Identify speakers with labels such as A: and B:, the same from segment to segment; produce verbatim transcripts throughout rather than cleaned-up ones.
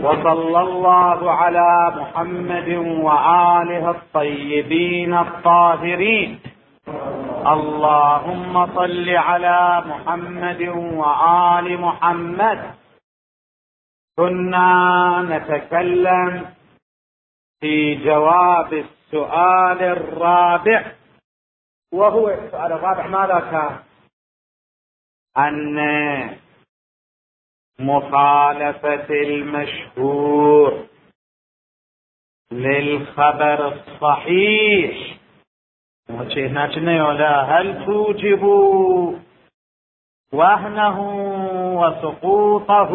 A: وصلى الله على محمد وآله الطيبين الطاهرين. اللهم صل على محمد وآل محمد. كنا نتكلم في جواب السؤال الرابع، وهو السؤال الرابع ماذا كان؟ أن مخالفة المشهور للخبر الصحيح هل توجب وهنه وسقوطه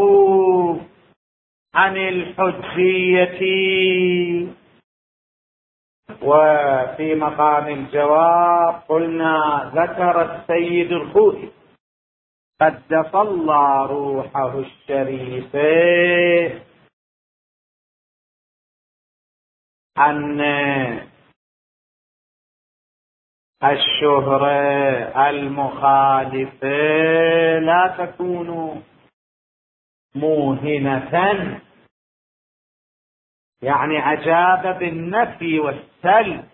A: عن الحجية؟ وفي مقام الجواب قلنا ذكر السيد الخوئي قدس الله روحه الشريف أن الشهرة المخالفة لا تكون موهنة، يعني أجاب بالنفي والسلب،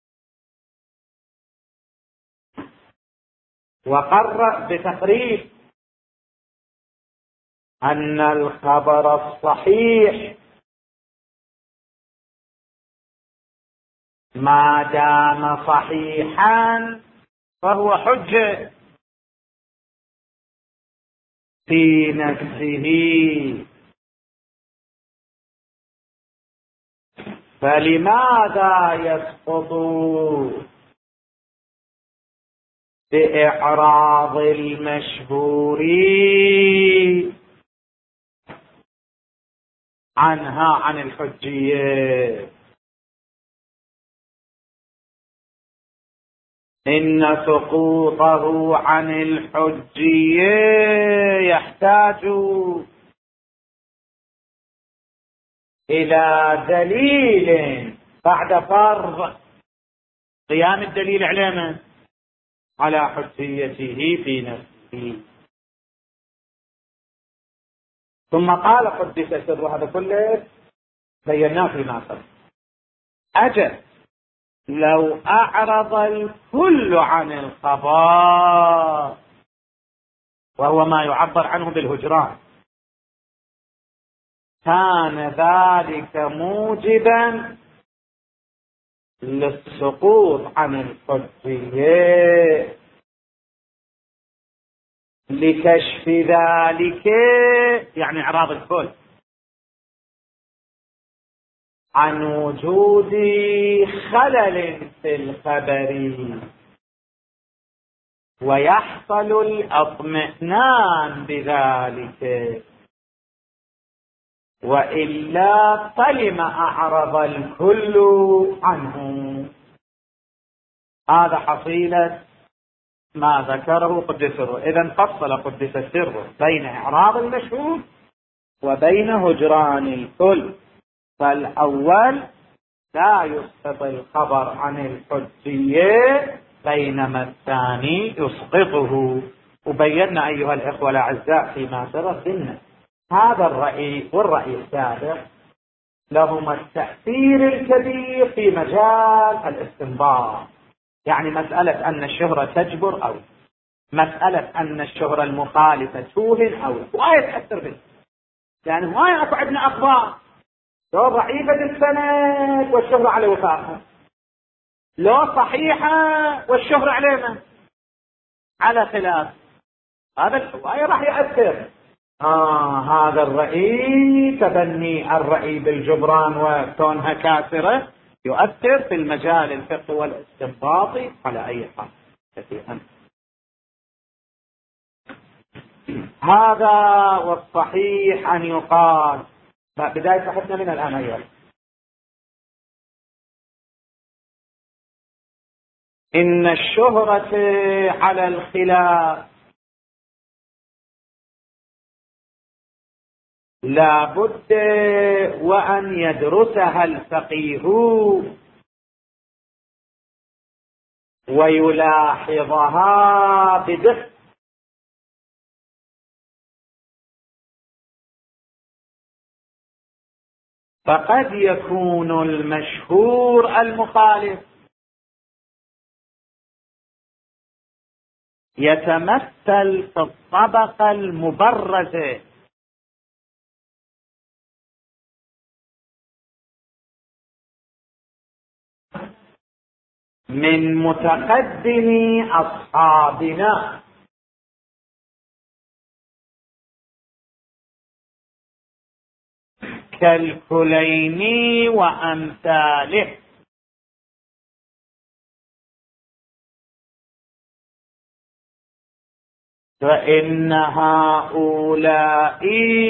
A: وقرر بتقرير أن الخبر الصحيح ما دام صحيحا فهو حجة في نفسه. فلماذا يسقط بإعراض المشهور عنها عن الحجية؟ إن سقوطه عن الحجية يحتاج إلى دليل بعد فرض قيام الدليل على من؟ على حجيته في نفسه. ثم قال قدس سره، هذا كله بيناه فيما قبل. أجل لو أعرض الكل عن الخبر، وهو ما يعبر عنه بالهجران، كان ذلك موجبا للسقوط عن الحجية. لكشف ذلك يعني إعراض الكل عن وجود خلل في الخبر، ويحصل الاطمئنان بذلك، وإلا طلم أعرض الكل عنه. هذا حصيلة ما ذكره قدس سره. إذن فصل قدس سره بين إعراض المشهور وبين هجران الكل. فالأول لا يسقط الخبر عن الحجية، بينما الثاني يسقطه. وبينا أيها الإخوة الأعزاء فيما سبق إن هذا الرأي والرأي السابق لهما التأثير الكبير في مجال الاستنباط. يعني مسألة أن الشهرة تجبر، أو مسألة أن الشهرة المخالفة توهن، أو وايد تأثر به. يعني وايد أكو عندنا أخبار لو ضعيفة السند والشهرة على وفاقها، لو صحيحة والشهرة علينا على خلاف. هذا الرأي راح يأثر. آه هذا الرأي تبني الرأي بالجبران وكونها كاسرة يؤثر في المجال الفقهي والاستنباطي على أي حال كثيرا. هذا والصحيح أن يقال بداية بحثنا من الآن أيضا إن الشهرة على الخلاف لا بد وأن يدرسها الفقيه ويلاحظها بدقة، فقد يكون المشهور المخالف يتمثل في الطبقة المبرزة من متقدمي أصحابنا، كالكليني وأمثاله، فإن هؤلاء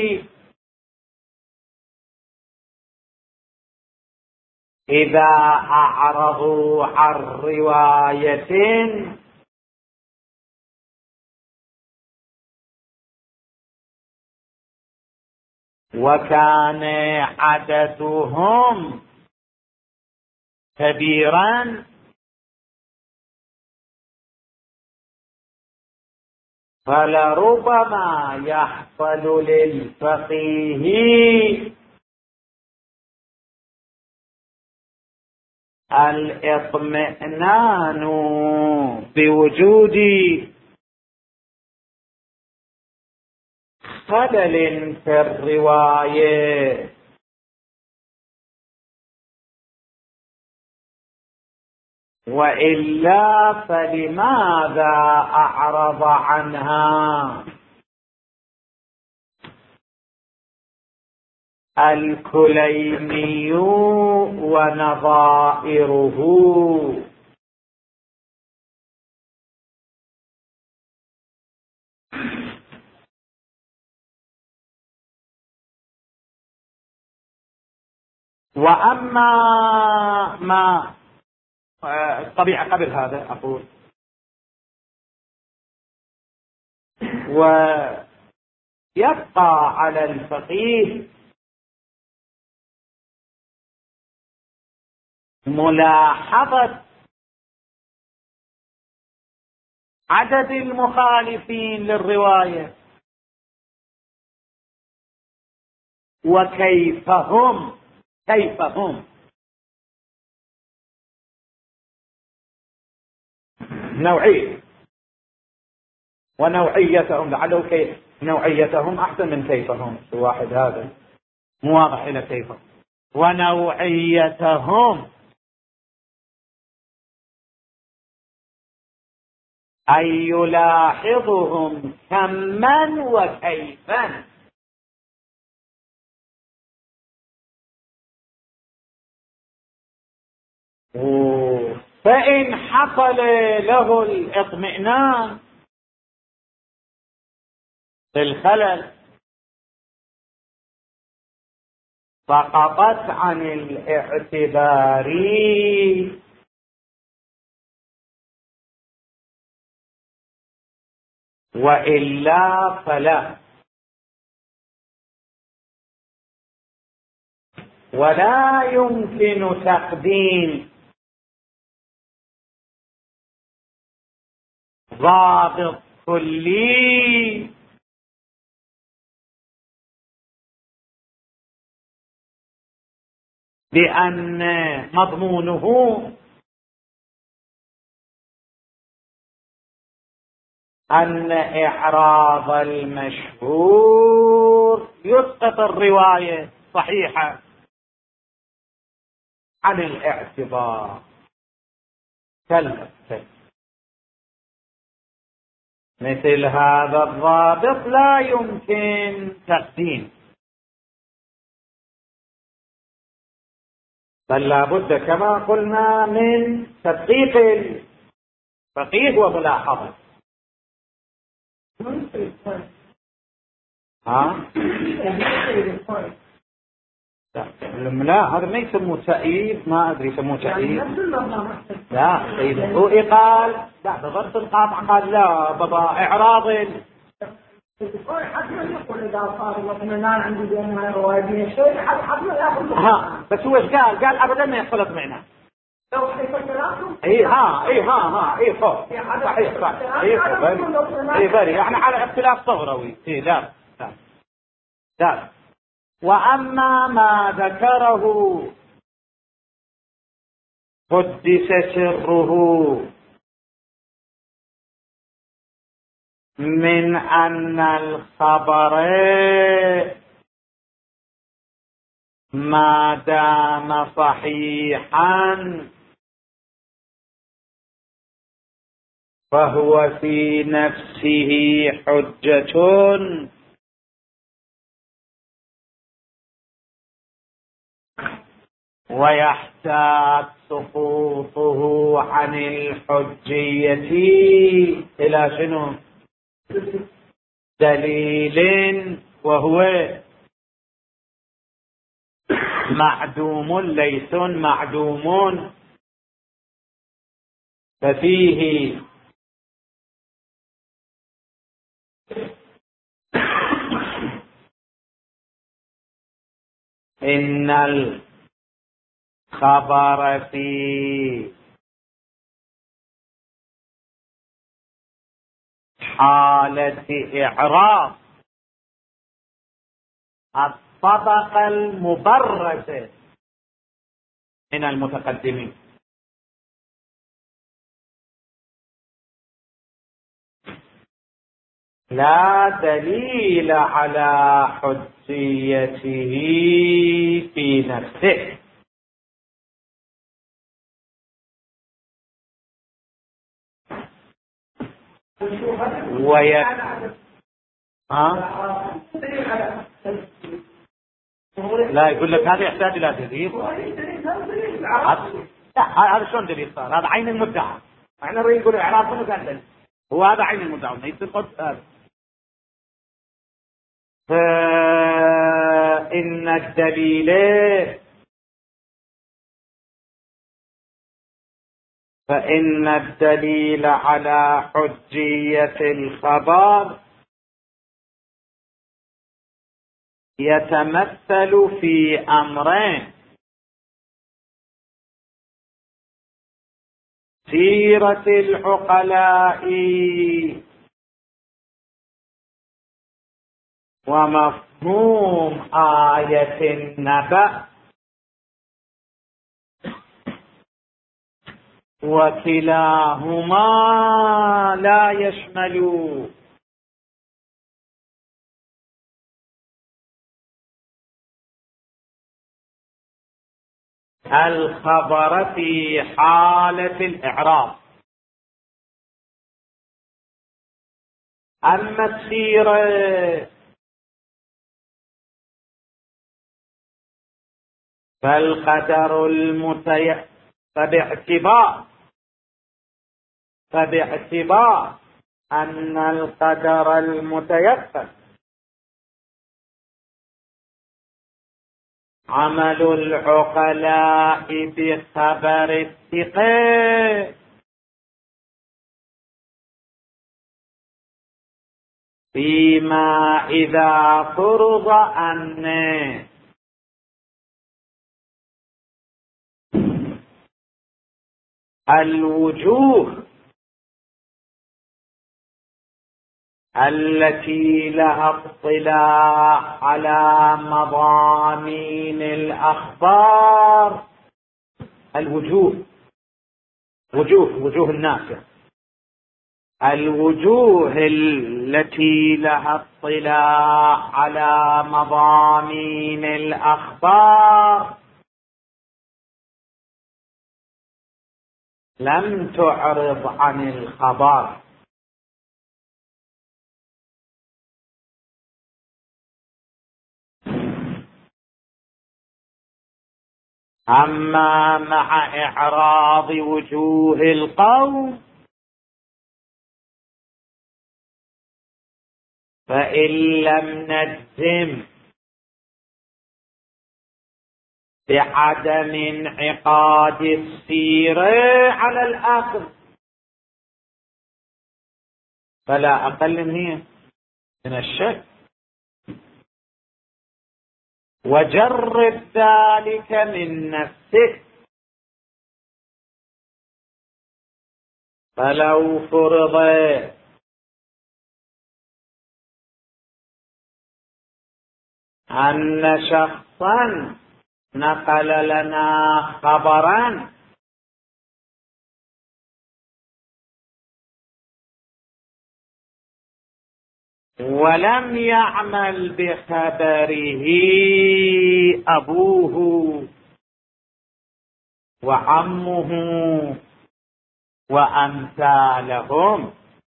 A: إذا أعرضوا عن رواية وكان عددهم كبيرا فلربما يحصل للفقيه الاطمئنان بوجود خلل في الرواية، وإلا فلماذا أعرض عنها الكليني ونظائره؟ وأما ما الطبيعة قبل هذا أقول، ويبقى على الفقيه ملاحظة عدد المخالفين للرواية وكيف هم كيف هم نوعية ونوعيتهم، لعله كيف نوعيتهم أحسن من كيفهم، الواحد هذا مو واضح إلى كيفهم ونوعيتهم، أي يلاحظهم كما وكيفا. فإن حصل له الاطمئنان في الخلل سقطت عن الاعتبار، وإلا فلا. ولا يمكن تقديم ضابط كلي بأن مضمونه أن إعراض المشهور يسقط الرواية صحيحة عن الاعتبار. كلا، مثل هذا الضابط لا يمكن تقديم، بل لابد كما قلنا من تدقيق الفقيه وملاحظة. ها؟ لا، هذا ما يسموه تأييد، ما أدري يسموه تأييد. لا طيب، هو قال لا بضرب القاطع، قال لا بابا إعراض ال... ها بس هو ايش قال؟ قال أبدا ما يحصل اطمئنان. اي ها اي ها ها اي فوق صحيح صحيح اي فوق اي بري، احنا على اختلاف صغروي. اي لا لا لا وأما ما ذكره قدس سره من أن الخبر ما دام صحيحا فهو في نفسه حجة، ويحتاج سقوطه عن الحجية إلى شنو؟ دليل وهو معدوم ليس معدوم، ففيه إن الخبر في حالة إعراب الطبقة المبرزة من المتقدمين. لا دليل على حجيته في نفسه. ويك ها؟ لا يقول لك هذا يحتاج إلى دليل. هذا شلون دليل صار؟ هذا عين المدعى. احنا نقول إعراب منو كان دليل؟ هو هذا عين المدعى ليس القدس هذا. فإن الدليل فإن الدليل على حجية الخبر يتمثل في أمرين: سيرة العقلاء ومفهوم آية النبأ، وكلاهما لا يشمل الخبر في حالة الإعراب. أما السيرة فالقدر المتيسر فباعتبار فباعتبار أن القدر المتيسر عمل العقلاء بخبر الثقة، فيما إذا فرض أن الوجوه التي لها اطلاع على مضامين الأخبار، الوجوه وجوه وجوه الناس، الوجوه التي لها اطلاع على مضامين الأخبار لم تعرض عن الخبر، أما مع إعراض وجوه القوم فإن لم نجزم بعدم انعقاد السيرة على الآخر فلا أقل من من الشك، وجرب ذلك من نفسك. فلو فرض أن شخصا نقل لنا خبرا ولم يعمل بخبره أبوه وعمه وأمثالهم،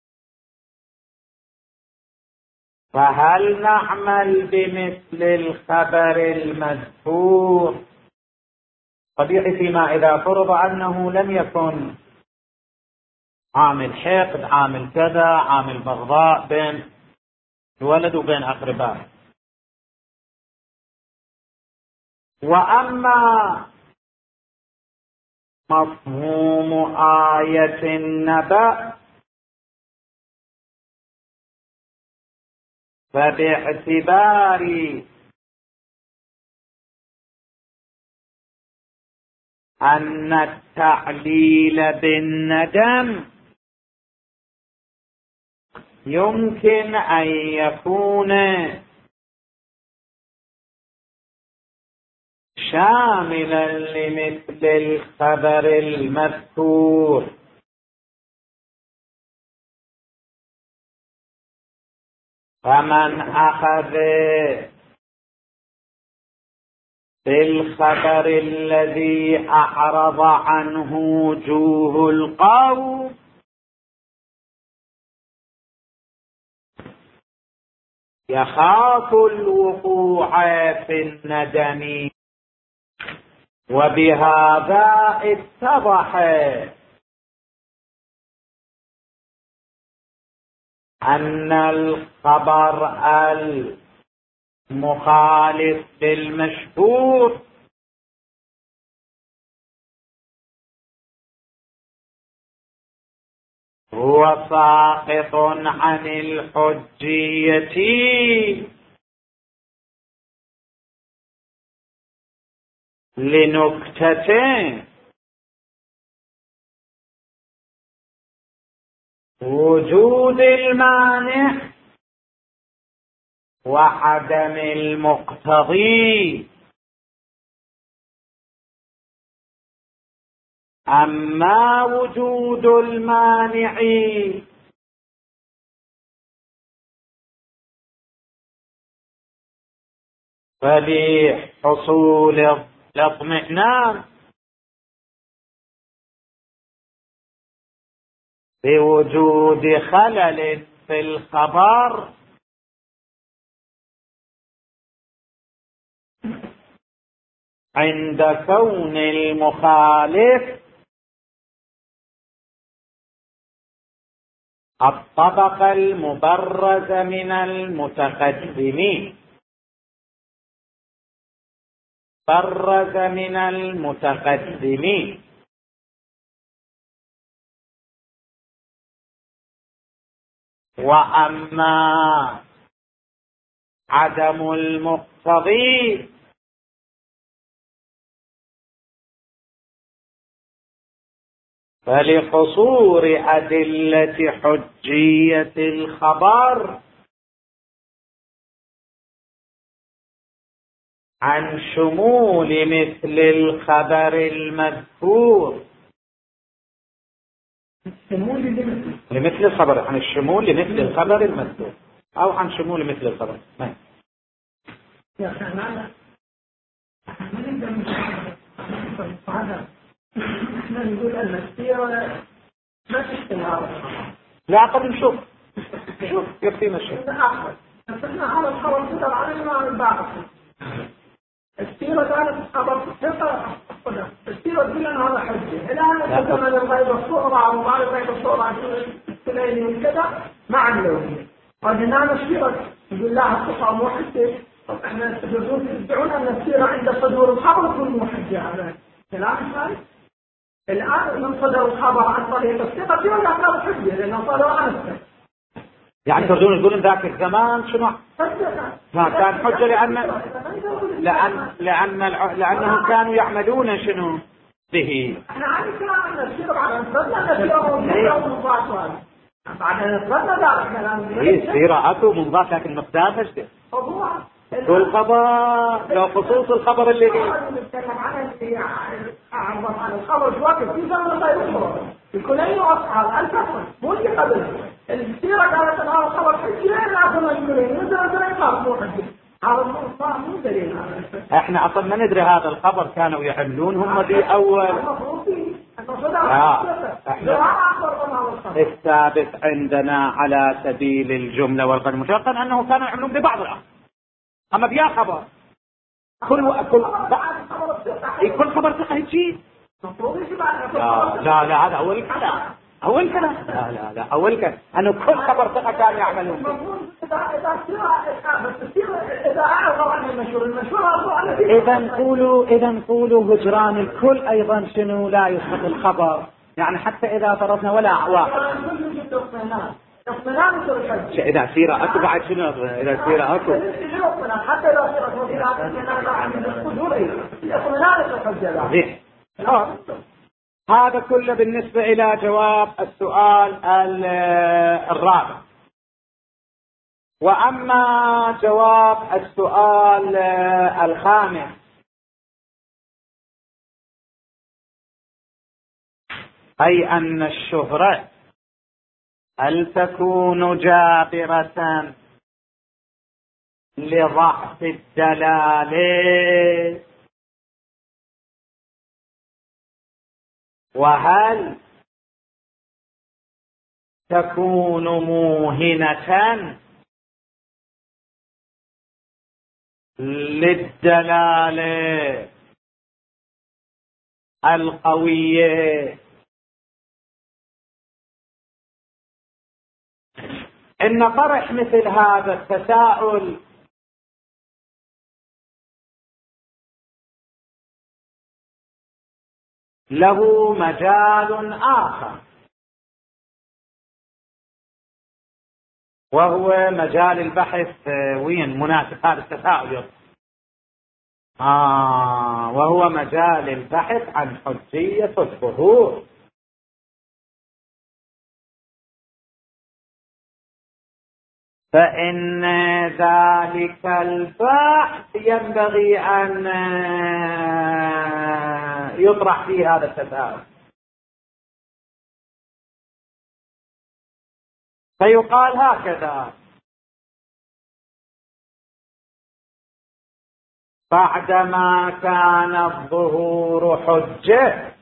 A: فهل نعمل بمثل الخبر المذكور؟ طبيعي فيما إذا فرض أنه لم يكن عامل حقد، عامل كذا، عامل بغضاء بين الولد وبين أقربائه. وأما مفهوم آية النبأ فباعتبار أن التعليل بالندم يمكن أن يكون شاملا لمثل الخبر المذكور، فمن أخذ بالخبر الذي أعرض عنه وجوه القوم يخاف الوقوع في الندم. وبهذا اتضح أن الخبر المخالف للمشهور هو ساقط عن الحجية لنكتتين: وجود المانع وعدم المقتضي. أما وجود المانع فلحصول الاطمئنان بوجود خلل في الخبر عند كون المخالف الطبق المبرز من المتقدمين برز من المتقدمين وأما عدم المقتضي فلقصور أدلة حجية الخبر عن شمول مثل الخبر المذكور لمثل الخبر عن الشمول لمثل الخبر المذكور أو عن شمول مثل الخبر. ما
B: يا أخي أنا ما نقدر نقول هذا. إحنا نقول أن السيرة ما تستمر.
A: لا قد نشوف شوف يكفينا الشيء.
B: نحن هذا الخبر صدر علينا عن بعض. السيرة قالت خبر ثقة. السيرة تقول أن هذا حجة. الآن إذا من الغيب الصورة أو ما الغيب الصورة سليم وكذا ما عملوا. وجنان السيرة يقول لها الثقة مو حجة. طب إحنا تدعون أن السيرة عند صدور الخبر تكون مو حجة على كلام ثاني. الآن من صدر الخبر عن طريق الثقة ولا قال حجة لأنه صدر عن الثقة.
A: يعني تريدون تقولون ذاك الزمان شنو؟ ما كان حجة لأن لأن لأن لأنهم كانوا يعملون شنو به.
B: احنا عارفين أن السيرة على الصدر السيرة موجودة ومضاعفة. بعد الصدر ذا الكلام.
A: هي السيرة أتوا مضاعفة لكن مقدار فشل.
B: هو
A: كل خبر لو خصوص الخبر اللي
B: نتكلم عنه اللي أعرض عن الخبر في وقت في زمن لا يخبر يكون أي أصحاب الكفر مو اللي قبل السيرة قالت أن هذا الخبر حجي لا أصلا يقولين مثل مثل يقال مو حجي هذا مو دليل.
A: احنا اصلا ما ندري هذا الخبر كانوا يحملون هم في اول الثابت عندنا على سبيل الجملة والغير المشتقة انه كانوا يحملون ببعض الامر. اما بيا خبر كل كل كل خبر ثقة هيجي لا لا لا هذا اول كلام اول كلام لا لا لا اول كلام انه كل خبر ثقة كانوا يعملون اذا قولوا اذا قولوا هجران الكل ايضا شنو لا يسقط الخبر يعني حتى اذا فرضنا ولا واحد إذا سيرة أكو بعد شنو إذا سيرة أكو
B: حتى لو سيرة
A: هذا كله بالنسبة إلى جواب السؤال الرابع. وأما جواب السؤال الخامس أي أن الشهرة هل تكون جابرة لضعف الدلالة وهل تكون موهنة للدلالة القوية. إن طرح مثل هذا التساؤل له مجال آخر وهو مجال البحث وين مناسب هذا التساؤل آه وهو مجال البحث عن حجية الظهور. فإن ذلك البحث ينبغي أن يطرح فيه هذا التساؤل فيقال هكذا: بعدما كان الظهور حجة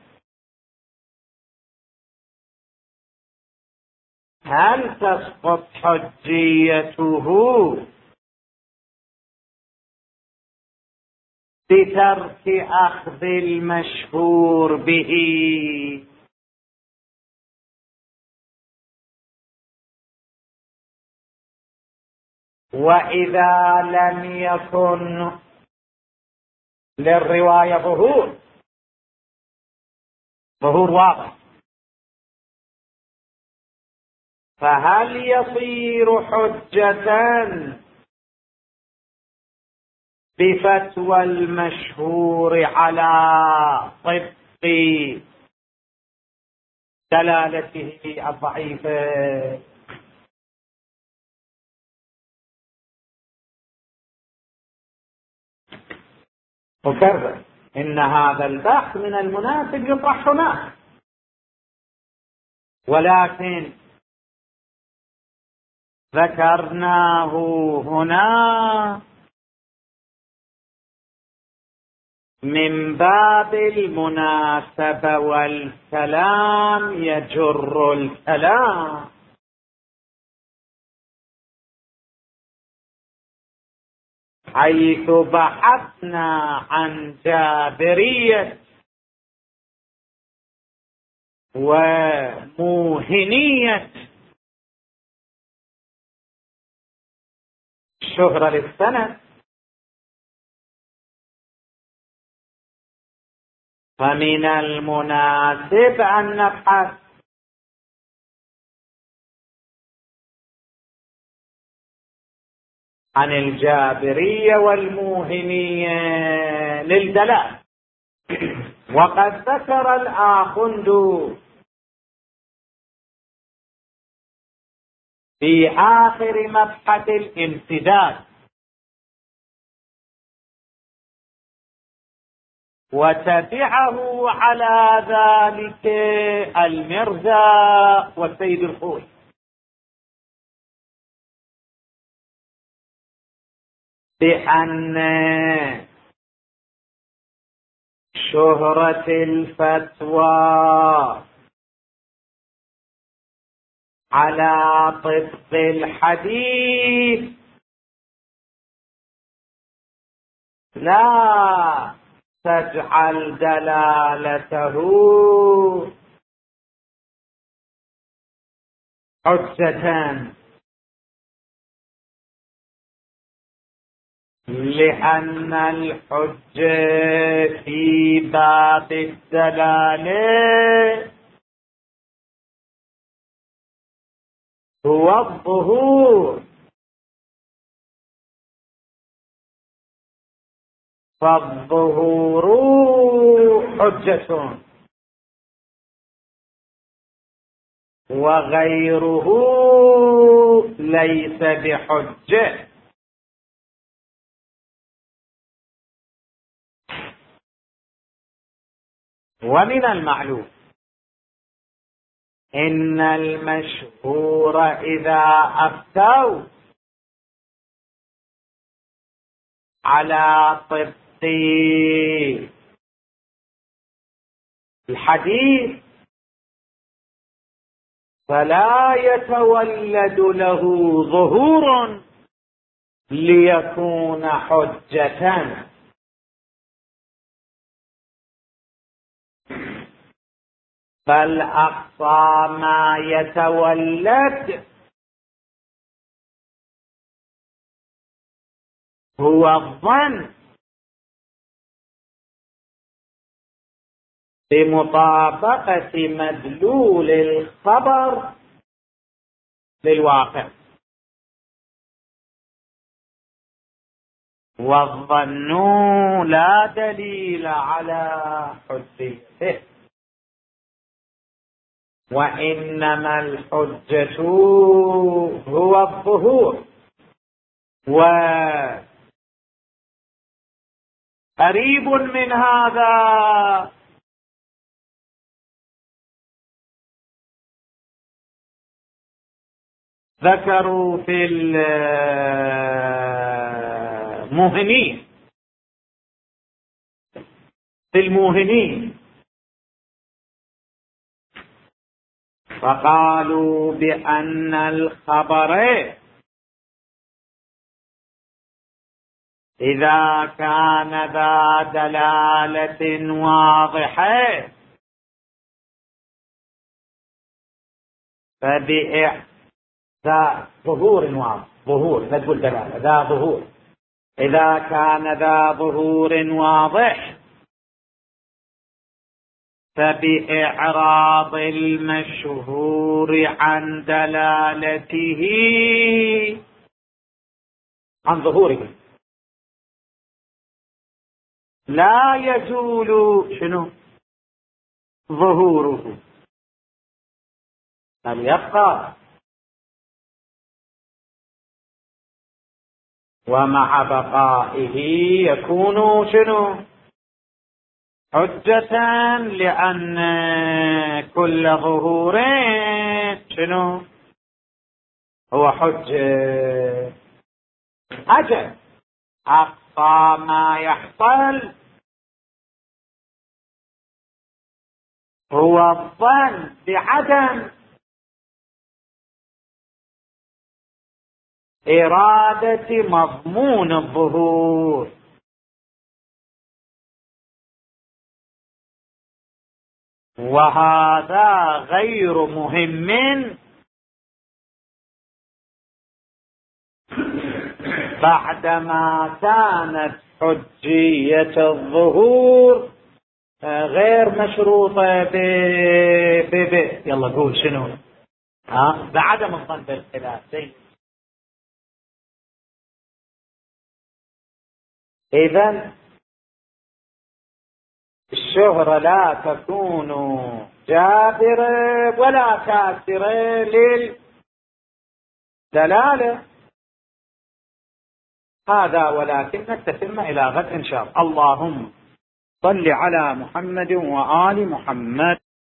A: هل تسقط حجيته بترك أخذ المشهور به؟ وإذا لم يكن للرواية ظهور ظهور واضح فهل يصير حجة بفتوى المشهور على طبق دلالته الضعيفة؟ وكرر إن هذا البحث من المناسب يطرح هناك ولكن ذكرناه هنا من باب المناسبة والكلام يجر الكلام حيث بحثنا عن جابرية وموهنية شهرة للسند فمن المناسب أن نبحث عن الجابرية والموهنية للدلالة. وقد ذكر الآخوند في آخر مبحث الامتداد وتبعه على ذلك المرزا والسيد الخوي. بأن شهرة الفتوى على طبق الحديث لا تجعل دلالته حجة، لأن الحجة في باب الدلالة هو الظهور، فالظهور حجة وغيره ليس بحجة. ومن المعلوم إن المشهور إذا أفتوا على طبق الحديث فلا يتولد له ظهور ليكون حجة، بل أقصى ما يتولد هو الظن بمطابقة مدلول الخبر للواقع، والظن لا دليل على حجته، وإنما الحجة هو الظهور. وقريب من هذا ذكروا في الموهنين في الموهنين فقالوا بأن الخبر إذا كان ذا دلالة واضحة فبإحسان ذا ظهور واضح، ظهور لا تقول دلالة، ذا ظهور، إذا كان ذا ظهور واضح فبإعراض المشهور عن دلالته عن ظهوره لا يزول شنو ظهوره، بل يبقى، ومع بقائه يكون شنو حجة، لأن كل ظهور شنو هو حجة. أجل أقصى ما يحصل هو الظن بعدم إرادة مضمون الظهور، وهذا غير مهم بعدما كانت حجية الظهور غير مشروطة ب ب ب يلا قول شنو ها بعدم الظن بالخلاف. إذن الشهرة لا تكون جابرة ولا كاسرة للدلالة. هذا ولكن نستتم إلى غد إن شاء الله. اللهم صل على محمد وآل محمد.